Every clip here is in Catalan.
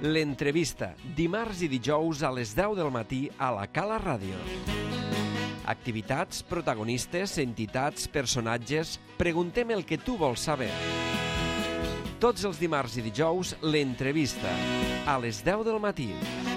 L'entrevista, dimarts i dijous a les 10 del matí a la Cala Ràdio. Activitats, protagonistes, entitats, personatges... Preguntem el que tu vols saber. Tots els dimarts i dijous, l'entrevista, a les 10 del matí.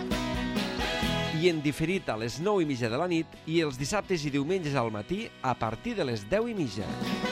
I en diferit a les 9:30 de la nit i els dissabtes i diumenges al matí a partir de les 10:30.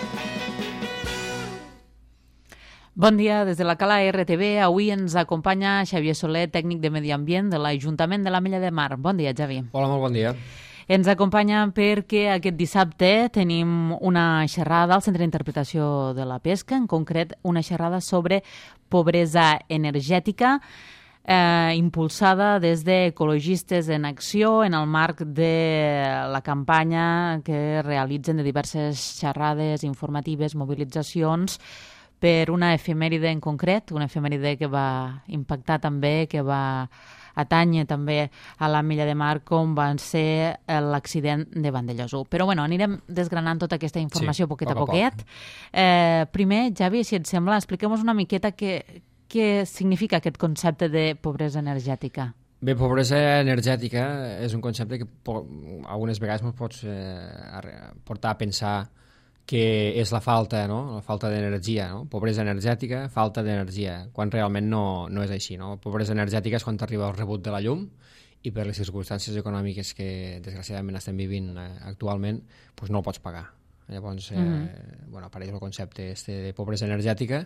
Bon dia, des de la Cala RTV. Avui ens acompanya Xavier Soler, tècnic de Medi Ambient de l'Ajuntament de l'Ametlla de Mar. Bon dia, Xavi. Hola, molt bon dia. Ens acompanya perquè aquest dissabte tenim una xerrada al Centre d'Interpretació de la Pesca, en concret una xerrada sobre pobresa energètica, impulsada des d'Ecologistes en Acció en el marc de la campanya que realitzen de diverses xerrades informatives, mobilitzacions, per una efemèride en concret, una efemèride que va impactar també, que va atanya també a l'Ametlla de Mar, com va ser l'accident de Vandellòs 1. Però bueno, anirem desgranant tota aquesta informació poquet a poquet. Primer, Xavi, si et sembla, expliquem-nos una miqueta què significa aquest concepte de pobresa energètica. Bé, pobresa energètica és un concepte que algunes vegades ens pots portar a pensar que és la falta, no? La falta d'energia, no? Pobresa energètica, falta d'energia, quan realment no és així, no? Pobresa energètica és quan t'arriba el rebut de la llum i per les circumstàncies econòmiques que desgraciadament estem vivint actualment, doncs no el pots pagar. Llavors, apareix el concepte de pobresa energètica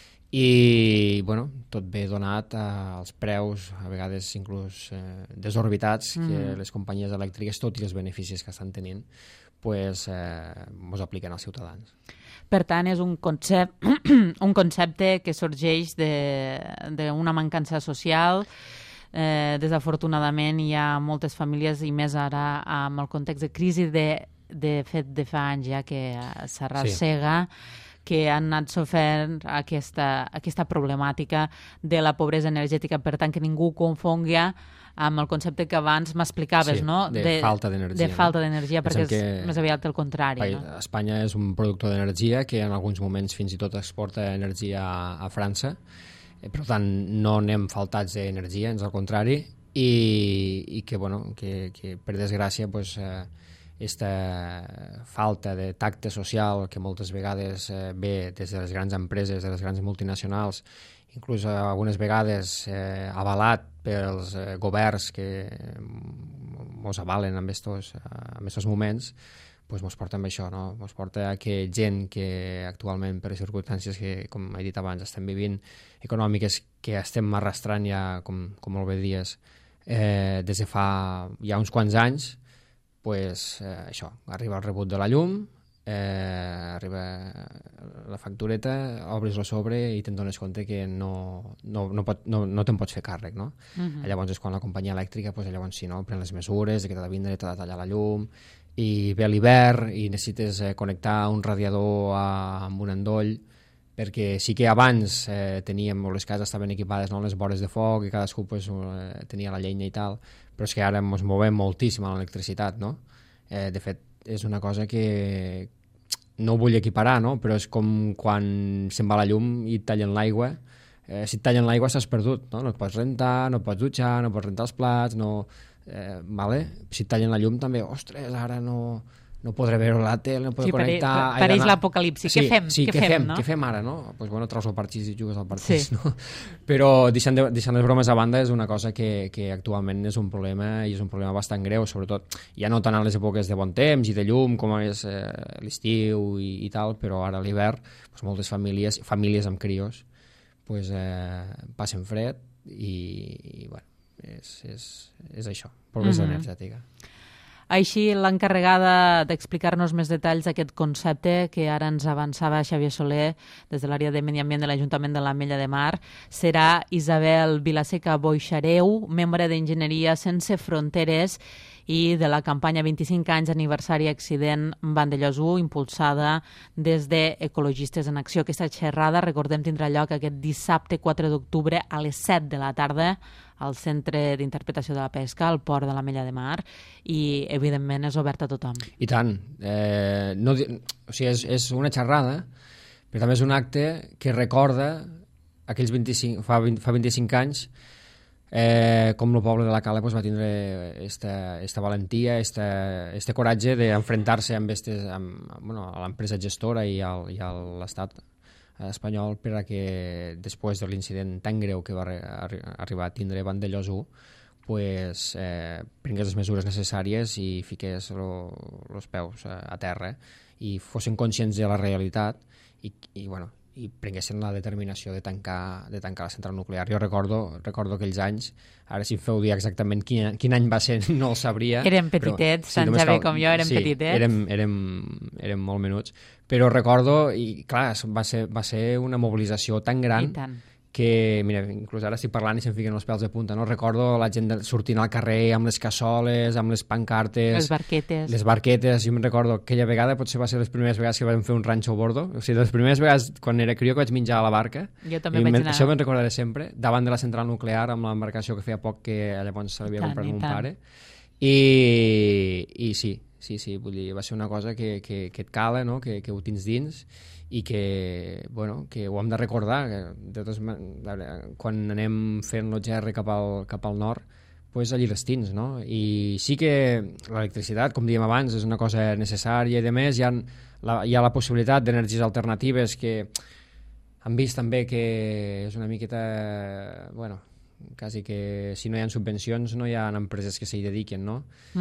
i tot ve donat als preus, a vegades inclús desorbitats, que les companyies elèctriques, tot i els beneficis que estan tenint, mos apliquen als ciutadans. Per tant, és un concepte que sorgeix d'una mancança social. Desafortunadament hi ha moltes famílies, i més ara amb el context de crisi de fet de fa anys ja que s'arrossega, que han anat sofrint aquesta problemàtica de la pobresa energètica. Per tant, que ningú confongui amb el concepte que abans m'explicaves, no? De falta d'energia. De falta d'energia, perquè és més aviat el contrari. Espanya és un productor d'energia que en alguns moments fins i tot exporta energia a França. Per tant, no anem faltats d'energia, ans al contrari, i que per desgràcia aquesta falta de tacte social que moltes vegades ve des de les grans empreses, de les grans multinacionals, inclús algunes vegades avalat pels governs que ens avalen en aquests moments, ens porta amb això, no? Ens porta a que gent que actualment, per les circumstàncies que, com he dit abans, estem vivint, econòmiques, que estem arrastrant ja, com molt bé dies, des de fa ja uns quants anys, això, arriba el rebut de la llum, arriba la factureta, obris el sobre i te'n dones compte que no te'n pots fer càrrec, no? Llavors és quan la companyia elèctrica llavors sí, no? Pren les mesures de que t'ha de vindre, t'ha de tallar la llum, i ve l'hivern i necessites connectar un radiador amb un endoll, perquè sí que abans les cases estaven equipades, no? Les vores de foc i cadascú tenia la llenya i tal, però és que ara ens movem moltíssim a l'electricitat, no? De fet, és una cosa que no ho vull equiparar, no? Però és com quan se'n va la llum i et tallen l'aigua. Si et tallen l'aigua s'has perdut, no? No et pots rentar, no et pots dutxar, no pots rentar els plats, no... Si et tallen la llum també, ostres, ara no podré veure la tele, no podré connectar... Pareix l'apocalipsi. Què fem? Què fem ara, no? Treus el parxís i jugues al parxís, no? Però deixant les bromes a banda, és una cosa que actualment és un problema, i és un problema bastant greu, sobretot ja no tant a les èpoques de bon temps i de llum, com és l'estiu i tal, però ara a l'hivern moltes famílies amb crios passen fred i és això, pobresa energètica. Així, l'encarregada d'explicar-nos més detalls d'aquest concepte que ara ens avançava Xavier Soler des de l'àrea de Medi Ambient de l'Ajuntament de l'Ametlla de Mar serà Isabel Vilaseca Boixareu, membre d'Enginyeria Sense Fronteres i de la campanya 25 anys aniversari accident Vandellòs 1, impulsada des d'Ecologistes en Acció. Aquesta xerrada, recordem, tindrà lloc aquest dissabte 4 d'octubre a les 7 de la tarda al Centre d'Interpretació de la Pesca, al Port de l'Ametlla de Mar, i, evidentment, és obert a tothom. I tant. És una xerrada, però també és un acte que recorda aquells fa 25 anys com el poble de la Cala va tindre esta valentia, este coratge d'enfrontar-se amb l'empresa gestora i a l'estat espanyol per a que després de l'incident tan greu que va arribar a tindre Vandellòs 1 prengués les mesures necessàries i fiqués els peus a terra i fossin conscients de la realitat i prenguessin la determinació de tancar la central nuclear. Jo recordo aquells anys, ara si em feu dir exactament quin any va ser no el sabria. Érem petitets, tant Javi com jo érem petitets. Érem molt menuts, però recordo, i clar, va ser una mobilització tan gran que, mira, inclús ara estic parlant i se'm fiquen els pèls de punta, no? Recordo la gent sortint al carrer amb les cassoles, amb les pancartes... Les barquetes, jo me'n recordo aquella vegada, potser va ser les primeres vegades que vam fer un ranxo a bordo, o sigui, les primeres vegades quan era crió que vaig menjar a la barca, jo també vaig anar. Això me'n recordaré sempre, davant de la central nuclear, amb l'embarcació que feia poc que llavors se l'havia comprat mon pare, i sí, vull dir, va ser una cosa que et cala, no? Que ho tens dins, i que ho hem de recordar, quan anem fent l'OGR cap al nord, allí les tens, no? I sí que l'electricitat, com dèiem abans, és una cosa necessària i a més hi ha la possibilitat d'energies alternatives que hem vist també que és una miqueta, quasi que si no hi ha subvencions no hi ha empreses que s'hi dediquen, no?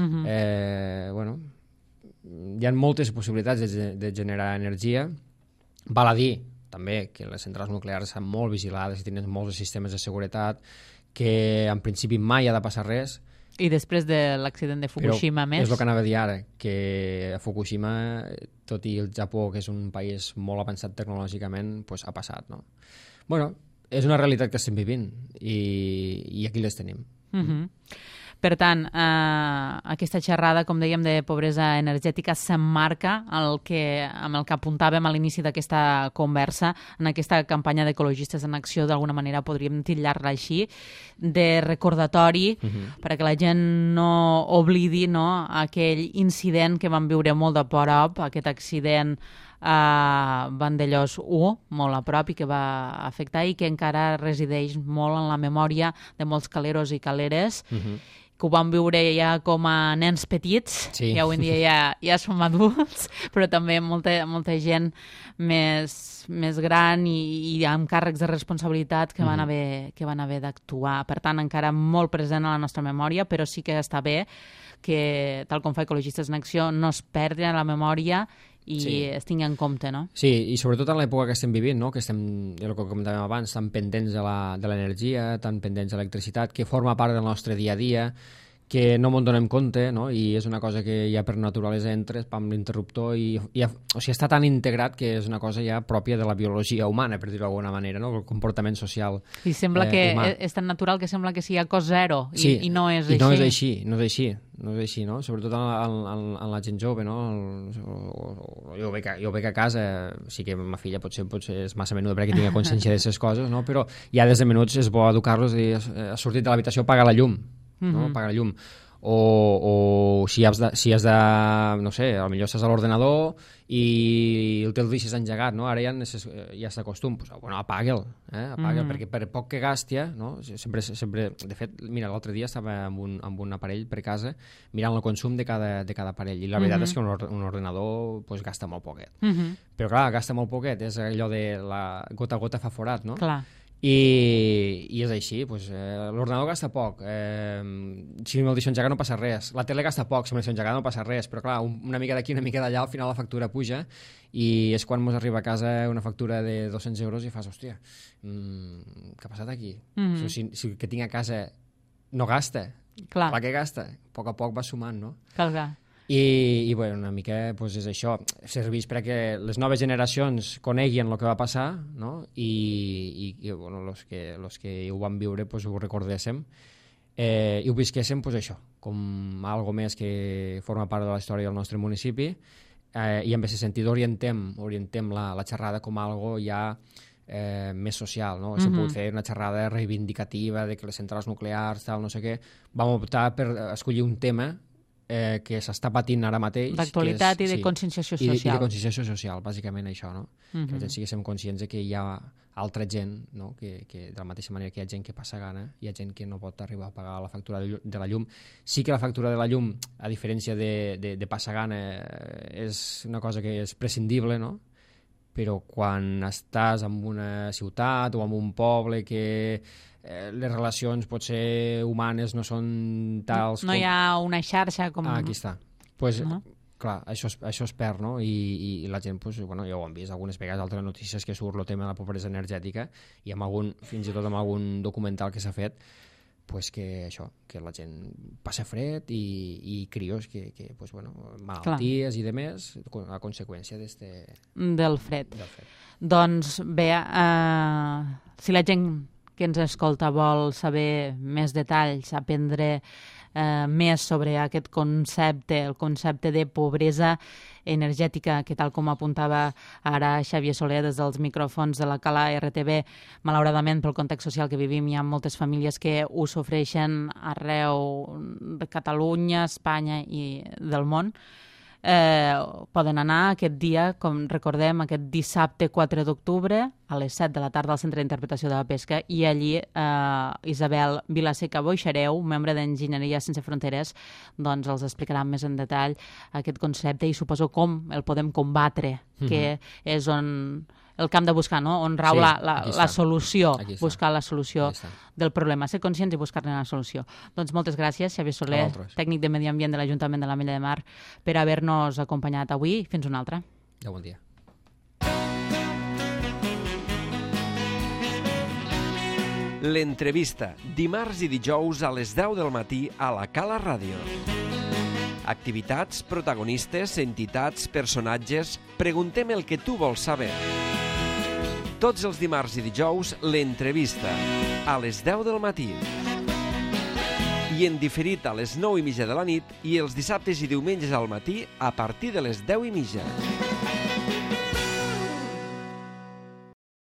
Hi ha moltes possibilitats de generar energia. Val a dir també que les centrals nuclears estan molt vigilades i tenen molts sistemes de seguretat, que en principi mai ha de passar res. I després de l'accident de Fukushima però és el que anava a dir ara, que a Fukushima, tot i el Japó, que és un país molt avançat tecnològicament, ha passat, no? És una realitat que estem vivint i aquí les tenim. Per tant, aquesta xerrada, com dèiem, de pobresa energètica s'emmarca amb el que apuntàvem a l'inici d'aquesta conversa, en aquesta campanya d'Ecologistes en Acció, d'alguna manera podríem titllar-la així, de recordatori perquè la gent no oblidi aquell incident que vam viure molt de prop, aquest accident a Vandellòs 1, molt a prop, i que va afectar i que encara resideix molt en la memòria de molts caleros i caleres, que ho vam viure ja com a nens petits, que avui en dia ja som adults, però també molta gent més gran i amb càrrecs de responsabilitat que van haver d'actuar. Per tant, encara molt present a la nostra memòria, però sí que està bé que, tal com fa Ecologistes en Acció, no es perdi la memòria i es tingui en compte, no? Sí, i sobretot en l'època que estem vivint, no? Que estem, el que comentàvem abans, tan pendents de l'energia, tan pendents de l'electricitat, que forma part del nostre dia a dia, que no me'n donem compte, no? I és una cosa que ja per naturalesa entres amb l'interruptor o sigui, està tan integrat que és una cosa ja pròpia de la biologia humana, per dir-ho d'alguna manera, no? El comportament social I sembla que humà. És tan natural que sembla que sigui a cos zero i no és així. No és així, no? Sobretot en la gent jove, no? Jo veig a casa, sí que ma filla potser és massa menuda perquè tingui consciència d'aquestes coses, no? Però ja des de menuts és bo educar-los i ha sortit de l'habitació, apaga la llum, no? Apaga la llum. O si has de, no sé, potser estàs a l'ordenador i el te'l deixes engegat, no? Ara ja és de costum, apaga'l, perquè per poc que gasti, no? Sempre, de fet, mira, l'altre dia estava amb un aparell per casa mirant el consum de cada aparell, i la veritat és que un ordenador gasta molt poquet. Però clar, gasta molt poquet, és allò de la gota a gota fa forat, no? Clar. I és així, l'ordenador gasta poc, si me'l deixo engegar no passa res, la tele gasta poc, si me'l deixo engegar no passa res, però clar, una mica d'aquí, una mica d'allà, al final la factura puja i és quan ens arriba a casa una factura de 200 euros i fas, hòstia, què ha passat aquí? Si el que tinc a casa no gasta, clar que gasta, a poc va sumant, no? Clar. I una mica és això, serveix perquè les noves generacions coneguin el que va passar, no? I els que ho van viure ho recordéssim i ho visquéssim això, com algo més que forma part de la història del nostre municipi, i en aquest sentit orientem la xerrada com algo ja més social, no? S'ha pogut fer una xerrada reivindicativa de que les centrals nuclears, tal, no sé què. Vam optar per escollir un tema que s'està patint ara mateix. D'actualitat i de conscienciació social. I de conscienciació social, bàsicament això, no? Que la gent siguéssim conscients de que hi ha altra gent, no? Que de la mateixa manera que hi ha gent que passa gana, hi ha gent que no pot arribar a pagar la factura de la llum. Sí que la factura de la llum, a diferència de passar gana, és una cosa que és prescindible, no? Però quan estàs en una ciutat o en un poble que les relacions potser humanes no són tals... No hi ha una xarxa com... Aquí està. Pues, clar, això es perd, no? I la gent, pues, bueno, ja ho hem vist algunes vegades, altres notícies que surt el tema de la pobresa energètica i fins i tot amb algun documental que s'ha fet, pues que això, que la gent passa fred i crios que pues, bueno, malalties i demés a conseqüència del fred. Doncs bé, si la gent que ens escolta vol saber més detalls, aprendre més sobre aquest concepte, el concepte de pobresa energètica, que tal com apuntava ara Xavier Soler des dels micròfons de la Cala RTV, malauradament pel context social que vivim hi ha moltes famílies que ho sofreixen arreu de Catalunya, Espanya i del món. Poden anar aquest dia, com recordem, aquest dissabte 4 d'octubre a les 7 de la tarda al Centre d'Interpretació de la Pesca, i allí Isabel Vilaseca Boixareu, membre d'Enginyeria Sense Fronteres, doncs els explicarà més en detall aquest concepte i suposo com el podem combatre, que és on el camp de buscar, no? On rau la solució, buscar la solució del problema, ser conscients i buscar-ne la solució. Doncs moltes gràcies, Xavier Soler, tècnic de Medi Ambient de l'Ajuntament de l'Ametlla de Mar, per haver-nos acompanyat avui. Fins una altra. Bon dia. L'entrevista, dimarts i dijous a les 10 del matí a la Cala Ràdio. Activitats, protagonistes, entitats, personatges... Preguntem el que tu vols saber. Tots els dimarts i dijous, l'entrevista, a les 10 del matí. I en diferit a les 9:30 de la nit i els dissabtes i diumenges al matí a partir de les 10:30.